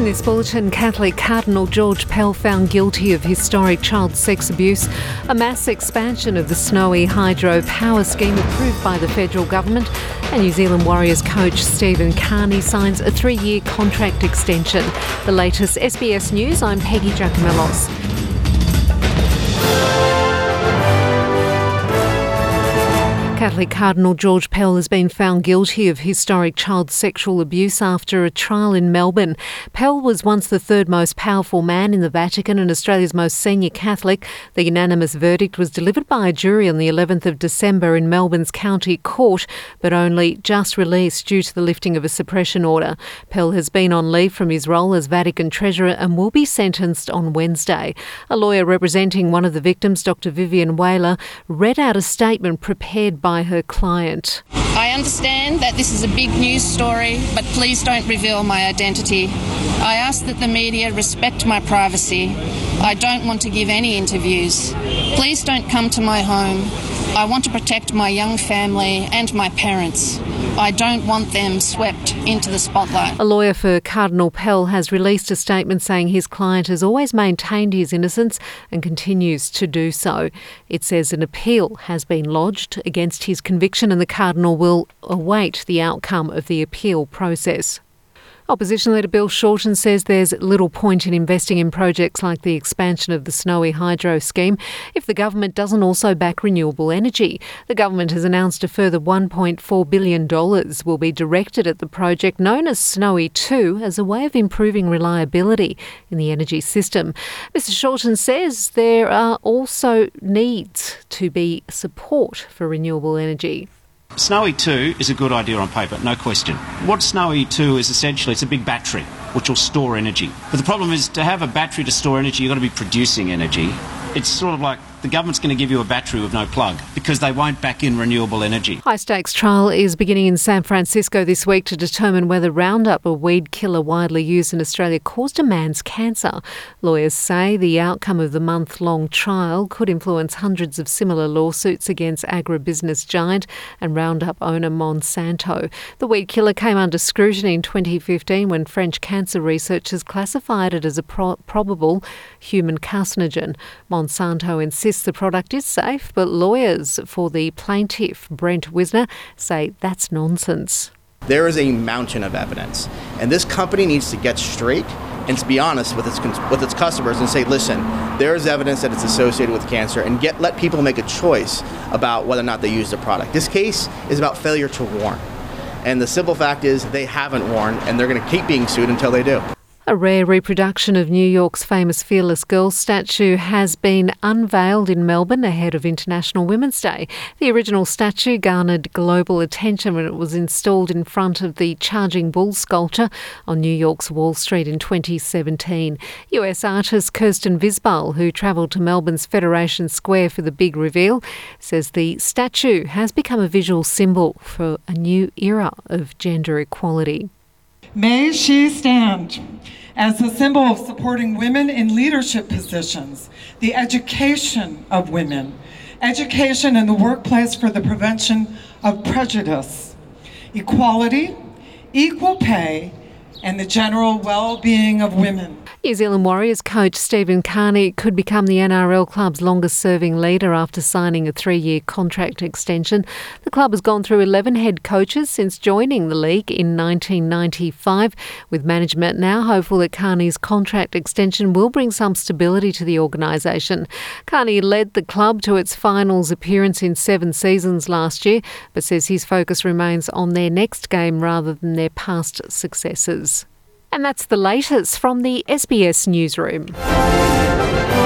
In this bulletin, Catholic Cardinal George Pell found guilty of historic child sex abuse. A mass expansion of the Snowy Hydro power scheme approved by the federal government. And New Zealand Warriors coach Stephen Kearney signs a 3-year contract extension. The latest SBS News, I'm Peggy Giacomellos. Catholic Cardinal George Pell has been found guilty of historic child sexual abuse after a trial in Melbourne. Pell was once the third most powerful man in the Vatican and Australia's most senior Catholic. The unanimous verdict was delivered by a jury on the 11th of December in Melbourne's County Court, but only just released due to the lifting of a suppression order. Pell has been on leave from his role as Vatican Treasurer and will be sentenced on Wednesday. A lawyer representing one of the victims, Dr. Vivian Whaler, read out a statement prepared by her client. I understand that this is a big news story, but please don't reveal my identity. I ask that the media respect my privacy. I don't want to give any interviews. Please don't come to my home. I want to protect my young family and my parents. I don't want them swept into the spotlight. A lawyer for Cardinal Pell has released a statement saying his client has always maintained his innocence and continues to do so. It says an appeal has been lodged against his conviction and the Cardinal will await the outcome of the appeal process. Opposition leader Bill Shorten says there's little point in investing in projects like the expansion of the Snowy Hydro scheme if the government doesn't also back renewable energy. The government has announced a further $1.4 billion will be directed at the project known as Snowy 2 as a way of improving reliability in the energy system. Mr Shorten says there are also needs to be support for renewable energy. Snowy 2 is a good idea on paper, no question. What Snowy 2 is essentially, it's a big battery which will store energy. But the problem is to have a battery to store energy, you've got to be producing energy. It's sort of like the government's going to give you a battery with no plug because they won't back in renewable energy. High-stakes trial is beginning in San Francisco this week to determine whether Roundup, a weed killer widely used in Australia, caused a man's cancer. Lawyers say the outcome of the month-long trial could influence hundreds of similar lawsuits against agribusiness giant and Roundup owner Monsanto. The weed killer came under scrutiny in 2015 when French cancer researchers classified it as a probable human carcinogen. Monsanto insists the product is safe, but lawyers for the plaintiff, Brent Wisner, say that's nonsense. There is a mountain of evidence, and this company needs to get straight and to be honest with its customers and say, listen, there is evidence that it's associated with cancer, and let people make a choice about whether or not they use the product. This case is about failure to warn, and the simple fact is they haven't warned, and they're going to keep being sued until they do. A rare reproduction of New York's famous Fearless Girl statue has been unveiled in Melbourne ahead of International Women's Day. The original statue garnered global attention when it was installed in front of the Charging Bull sculpture on New York's Wall Street in 2017. US artist Kirsten Visbal, who travelled to Melbourne's Federation Square for the big reveal, says the statue has become a visual symbol for a new era of gender equality. May she stand as a symbol of supporting women in leadership positions, the education of women, education in the workplace for the prevention of prejudice, equality, equal pay, and the general well-being of women. New Zealand Warriors coach Stephen Kearney could become the NRL club's longest-serving leader after signing a 3-year contract extension. The club has gone through 11 head coaches since joining the league in 1995, with management now hopeful that Kearney's contract extension will bring some stability to the organisation. Kearney led the club to its finals appearance in 7 seasons last year, but says his focus remains on their next game rather than their past successes. And that's the latest from the SBS Newsroom.